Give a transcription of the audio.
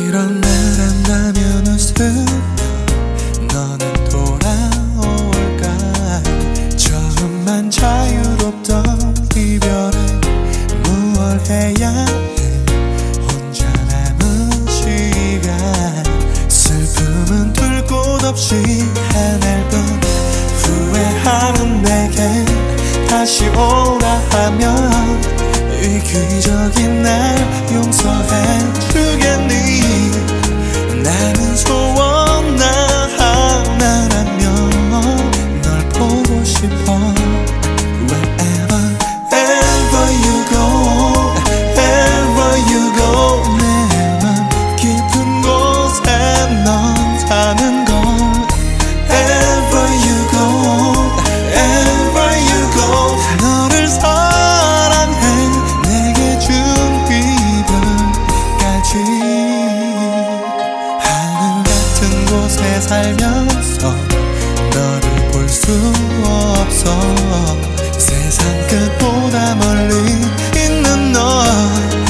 이런 말 한다면 웃으며 너는 돌아올까. 처음만 자유롭던 이별에 무얼 해야 해. 혼자 남은 시간 슬픔은 둘 곳 없이 하늘 뿐. 후회하는 내게 다시 오라 하면 이기적인 날 용서해 주겠니. 나는 소원 나 하나라면 널 보고 싶어. Wherever ever you go, ever you go. 내 맘 깊은 곳에 넌 사는 걸. Ever you go, ever you go. 너를 사랑해 내게 준 이별까지. 하늘 같은 곳에 살면서 너를 볼 수 없어. 세상 끝보다 멀리 있는 너